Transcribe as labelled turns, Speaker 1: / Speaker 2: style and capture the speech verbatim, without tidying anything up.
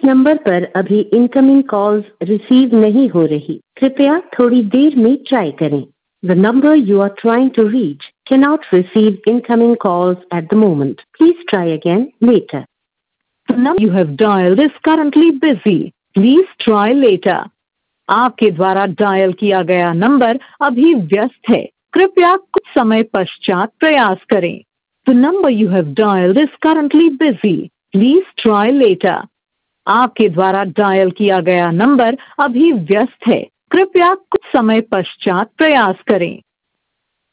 Speaker 1: Number पर अभी incoming calls receive नहीं हो रही, कृपया थोड़ी देर में ट्राई करें। The number you are trying to reach cannot receive incoming calls at the moment. Please try again later.
Speaker 2: The number you have dialed is currently busy. Please try later. आपके द्वारा dial किया गया number अभी व्यस्त है, कृपया कुछ समय पश्चात प्रयास करें। The number you have dialed is currently busy. Please try later. आपके द्वारा डायल किया गया नंबर अभी व्यस्त है, कृपया कुछ समय पश्चात प्रयास करें।